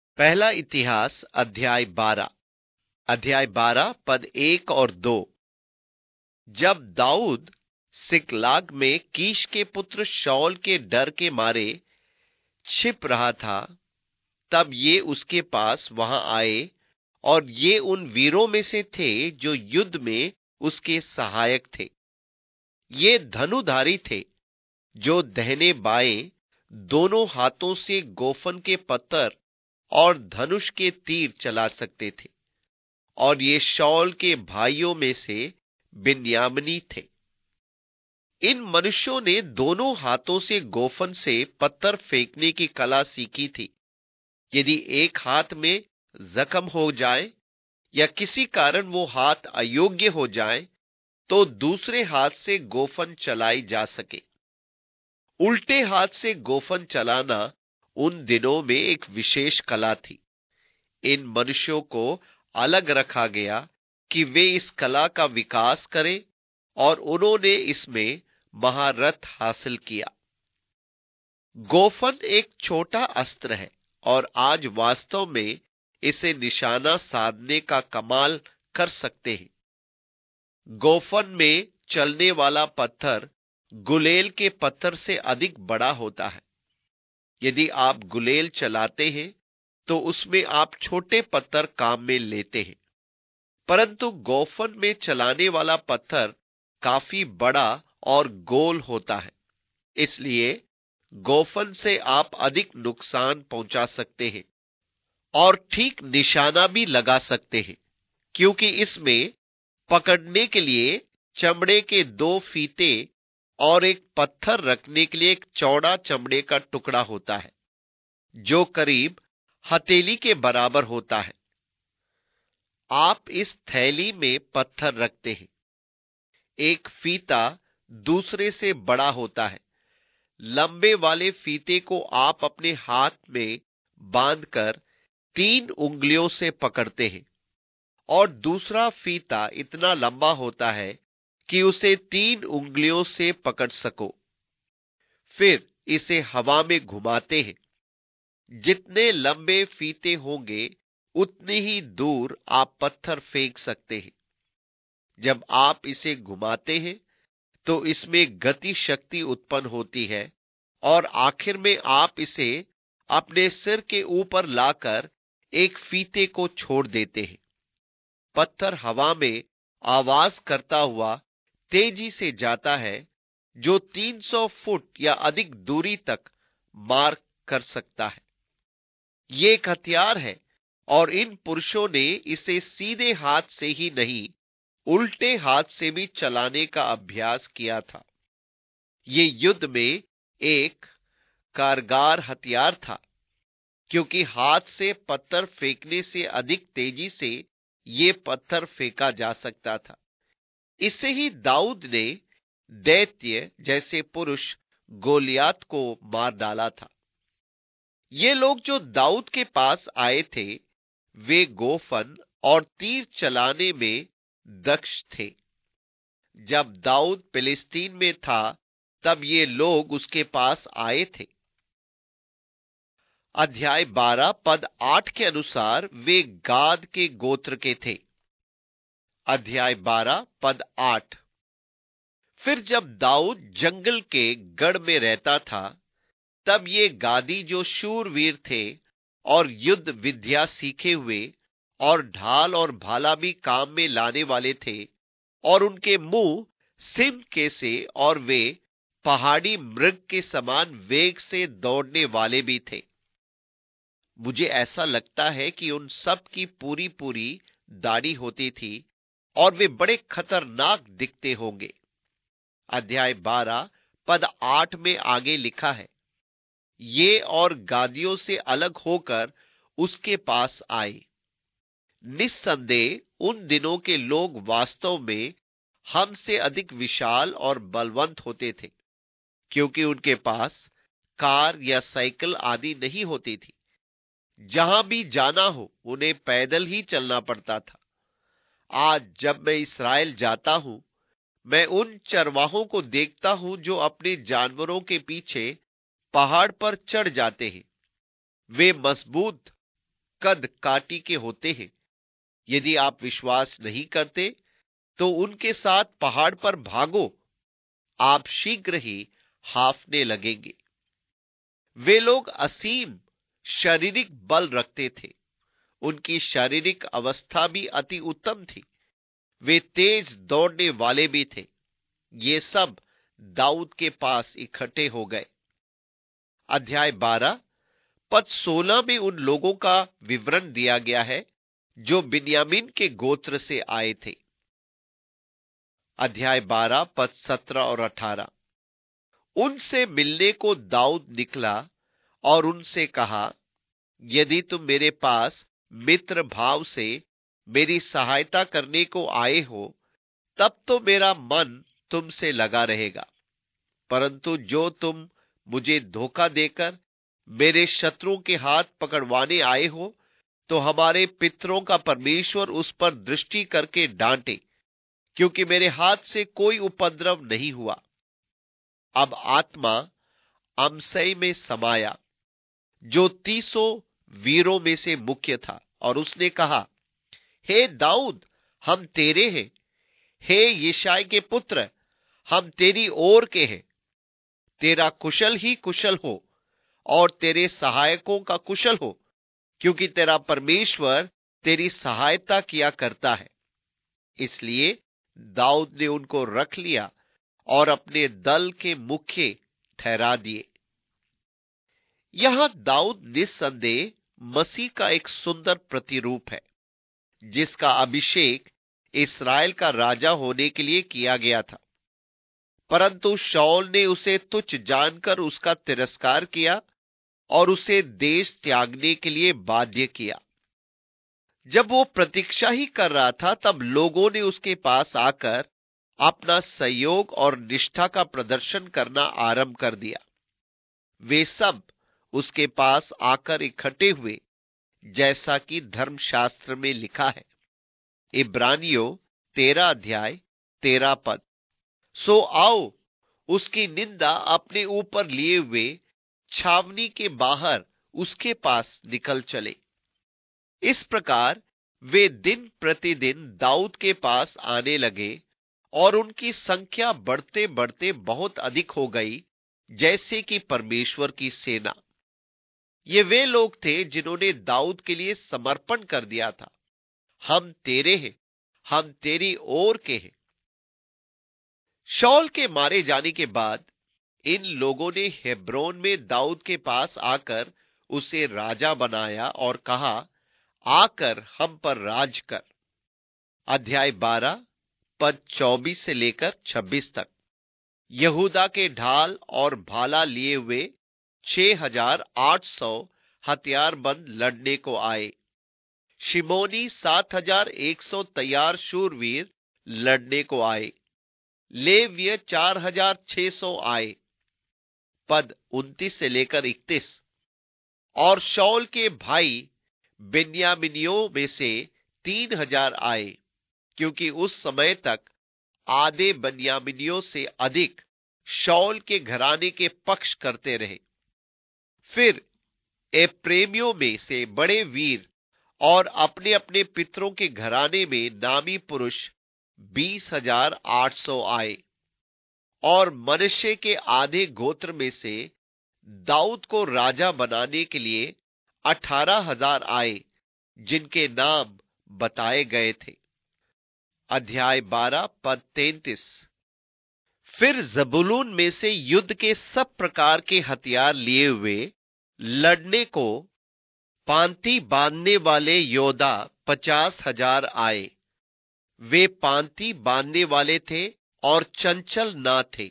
पहला इतिहास अध्याय 12 पद 1 और 2। जब दाऊद सिकलाग में कीश के पुत्र शाऊल के डर के मारे छिप रहा था, तब ये उसके पास वहां आए, और ये उन वीरों में से थे जो युद्ध में उसके सहायक थे। ये धनुधारी थे जो दाहिने बाएं दोनों हाथों से गोफन के पत्थर और धनुष के तीर चला सकते थे, और ये शाऊल के भाइयों में से बिन्यामीनी थे। इन मनुष्यों ने दोनों हाथों से गोफन से पत्थर फेंकने की कला सीखी थी। यदि एक हाथ में जख्म हो जाए या किसी कारण वो हाथ अयोग्य हो जाए, तो दूसरे हाथ से गोफन चलाई जा सके। उल्टे हाथ से गोफन चलाना उन दिनों में एक विशेष कला थी। इन मनुष्यों को अलग रखा गया कि वे इस कला का विकास करें, और उन्होंने इसमें महारत हासिल किया। गोफन एक छोटा अस्त्र है, और आज वास्तव में इसे निशाना साधने का कमाल कर सकते हैं। गोफन में चलने वाला पत्थर गुलेल के पत्थर से अधिक बड़ा होता है। यदि आप गुलेल चलाते हैं तो उसमें आप छोटे पत्थर काम में लेते हैं, परंतु गोफन में चलाने वाला पत्थर काफी बड़ा और गोल होता है। इसलिए गोफन से आप अधिक नुकसान पहुंचा सकते हैं और ठीक निशाना भी लगा सकते हैं, क्योंकि इसमें पकड़ने के लिए चमड़े के 2 फीते और एक पत्थर रखने के लिए एक चौड़ा चमड़े का टुकड़ा होता है, जो करीब हथेली के बराबर होता है। आप इस थैली में पत्थर रखते हैं। एक फीता दूसरे से बड़ा होता है। लंबे वाले फीते को आप अपने हाथ में बांधकर 3 उंगलियों से पकड़ते हैं, और दूसरा फीता इतना लंबा होता है कि उसे 3 उंगलियों से पकड़ सको। फिर इसे हवा में घुमाते हैं। जितने लंबे फीते होंगे उतने ही दूर आप पत्थर फेंक सकते हैं। जब आप इसे घुमाते हैं तो इसमें गति शक्ति उत्पन्न होती है, और आखिर में आप इसे अपने सिर के ऊपर लाकर एक फीते को छोड़ देते हैं। पत्थर हवा में आवाज करता हुआ तेजी से जाता है, जो 300 फुट या अधिक दूरी तक मार कर सकता है। ये एक हथियार है, और इन पुरुषों ने इसे सीधे हाथ से ही नहीं, उल्टे हाथ से भी चलाने का अभ्यास किया था। ये युद्ध में एक कारगर हथियार था, क्योंकि हाथ से पत्थर फेंकने से अधिक तेजी से ये पत्थर फेंका जा सकता था। इससे ही दाऊद ने दैत्य जैसे पुरुष गोलियात को मार डाला था। ये लोग जो दाऊद के पास आए थे, वे गोफन और तीर चलाने में दक्ष थे। जब दाऊद फिलिस्तीन में था, तब ये लोग उसके पास आए थे। अध्याय 12 पद 8 के अनुसार वे गाद के गोत्र के थे। अध्याय 12 पद 8। फिर जब दाऊद जंगल के गढ़ में रहता था, तब ये गादी जो शूरवीर थे और युद्ध विद्या सीखे हुए और ढाल और भाला भी काम में लाने वाले थे, और उनके मुंह सिंह के से, और वे पहाड़ी मृग के समान वेग से दौड़ने वाले भी थे। मुझे ऐसा लगता है कि उन सब की पूरी पूरी दाढ़ी होती थी, और वे बड़े खतरनाक दिखते होंगे। अध्याय 12 पद 8 में आगे लिखा है, ये और गादियों से अलग होकर उसके पास आए। निस्संदेह उन दिनों के लोग वास्तव में हमसे अधिक विशाल और बलवंत होते थे, क्योंकि उनके पास कार या साइकिल आदि नहीं होती थी। जहां भी जाना हो उन्हें पैदल ही चलना पड़ता था। आज जब मैं इस्राएल जाता हूं, मैं उन चरवाहों को देखता हूं जो अपने जानवरों के पीछे पहाड़ पर चढ़ जाते हैं। वे मजबूत कद काटी के होते हैं। यदि आप विश्वास नहीं करते तो उनके साथ पहाड़ पर भागो, आप शीघ्र ही हांफने लगेंगे। वे लोग असीम शारीरिक बल रखते थे। उनकी शारीरिक अवस्था भी अति उत्तम थी। वे तेज दौड़ने वाले भी थे। ये सब दाऊद के पास इकट्ठे हो गए। अध्याय 12 पद 16 में उन लोगों का विवरण दिया गया है जो बिन्यामीन के गोत्र से आए थे। अध्याय 12 पद 17 और 18। उनसे मिलने को दाऊद निकला और उनसे कहा, यदि तुम मेरे पास मित्र भाव से मेरी सहायता करने को आए हो, तब तो मेरा मन तुमसे लगा रहेगा। परंतु जो तुम मुझे धोखा देकर मेरे शत्रुओं के हाथ पकड़वाने आए हो, तो हमारे पितरों का परमेश्वर उस पर दृष्टि करके डांटे, क्योंकि मेरे हाथ से कोई उपद्रव नहीं हुआ। अब आत्मा अमसै में समाया, जो 300 वीरों में से मुख्य था, और उसने कहा, हे दाऊद, हम तेरे हैं। हे यिशै के पुत्र, हम तेरी ओर के हैं। तेरा कुशल ही कुशल हो और तेरे सहायकों का कुशल हो, क्योंकि तेरा परमेश्वर तेरी सहायता किया करता है। इसलिए दाऊद ने उनको रख लिया और अपने दल के मुख्य ठहरा दिए। यहां दाऊद निस्संदेह मसीह का एक सुंदर प्रतिरूप है, जिसका अभिषेक इस्राएल का राजा होने के लिए किया गया था। परंतु शाऊल ने उसे तुच्छ जानकर उसका तिरस्कार किया और उसे देश त्यागने के लिए बाध्य किया। जब वो प्रतीक्षा ही कर रहा था, तब लोगों ने उसके पास आकर अपना सहयोग और निष्ठा का प्रदर्शन करना आरंभ कर दिया। वे सब उसके पास आकर इकट्ठे हुए, जैसा कि धर्मशास्त्र में लिखा है। इब्रानियों 13 अध्याय 13 पद। सो आओ, उसकी निंदा अपने ऊपर लिए हुए छावनी के बाहर उसके पास निकल चले। इस प्रकार वे दिन प्रतिदिन दाऊद के पास आने लगे और उनकी संख्या बढ़ते बढ़ते बहुत अधिक हो गई, जैसे कि परमेश्वर की सेना। ये वे लोग थे जिन्होंने दाऊद के लिए समर्पण कर दिया था, हम तेरे हैं, हम तेरी ओर के हैं। शाऊल के मारे जाने के बाद इन लोगों ने हेब्रोन में दाऊद के पास आकर उसे राजा बनाया और कहा, आकर हम पर राज कर। अध्याय 12 पद 24 से लेकर 26 तक। यहूदा के ढाल और भाला लिए हुए 6,800 हथियारबंद लड़ने को आए। शिमोनी 7,100 तैयार शूरवीर लड़ने को आए। लेव्य 4,600 आए। पद 29 से लेकर 31। और शाऊल के भाई बिन्यामीनियों में से 3,000 आए, क्योंकि उस समय तक आधे बिन्यामीनियों से अधिक शाऊल के घराने के पक्ष करते रहे। फिर एप्रेमियों में से बड़े वीर और अपने अपने पितरों के घराने में नामी पुरुष 20,800 आए। और मनश्शे के आधे गोत्र में से दाऊद को राजा बनाने के लिए 18,000 आए, जिनके नाम बताए गए थे। अध्याय 12 पद 33। फिर जबूलून में से युद्ध के सब प्रकार के हथियार लिए हुए लड़ने को पांति बांधने वाले योद्धा 50,000 आए। वे पांति बांधने वाले थे और चंचल ना थे।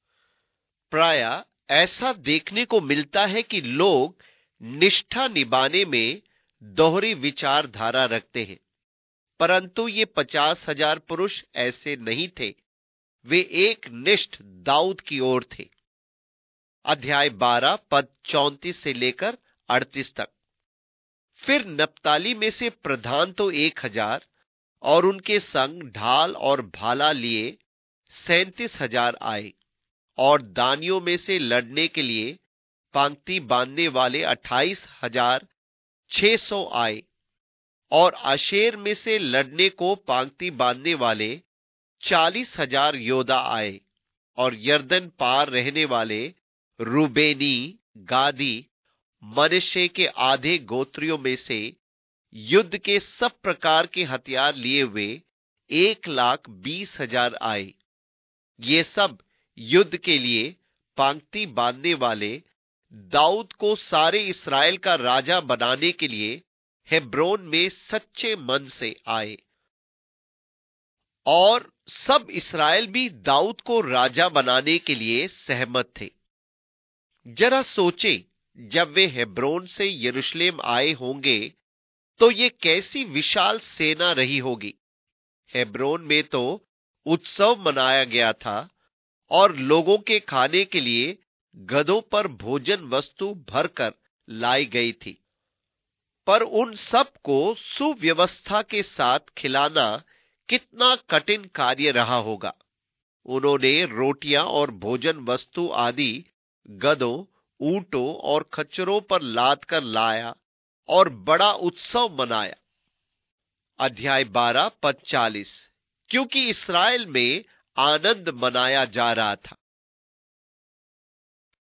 प्रायः ऐसा देखने को मिलता है कि लोग निष्ठा निभाने में दोहरी विचारधारा रखते हैं, परंतु ये 50,000 पुरुष ऐसे नहीं थे। वे एक निष्ठ दाऊद की ओर थे। अध्याय 12 पद 34 से लेकर 38 तक। फिर नप्ताली में से प्रधान तो 1,000 और उनके संग ढाल और भाला लिए 37,000 आए। और दानियों में से लड़ने के लिए पंक्ति बांधने वाले 600 आए, और आशेर में से लड़ने को पांक्ति बांधने वाले 40,000 योद्धा आए, और यरदन पार रहने वाले रूबेनी, गादी, मनश्शे के आधे गोत्रियों में से युद्ध के सब प्रकार के हथियार लिए हुए 1,20,000 आए। ये सब युद्ध के लिए पांक्ति बांधने वाले दाऊद को सारे इस्राएल का राजा बनाने के लिए हेब्रोन में सच्चे मन से आए, और सब इस्राएल भी दाऊद को राजा बनाने के लिए सहमत थे। जरा सोचे, जब वे हेब्रोन से यरूशलेम आए होंगे तो ये कैसी विशाल सेना रही होगी। हेब्रोन में तो उत्सव मनाया गया था, और लोगों के खाने के लिए गधों पर भोजन वस्तु भरकर लाई गई थी, पर उन सब को सुव्यवस्था के साथ खिलाना कितना कठिन कार्य रहा होगा। उन्होंने रोटियां और भोजन वस्तु आदि गधों, ऊंटों और खच्चरों पर लाद कर लाया और बड़ा उत्सव मनाया। अध्याय 12 पद 40। क्योंकि इस्राएल में आनंद मनाया जा रहा था,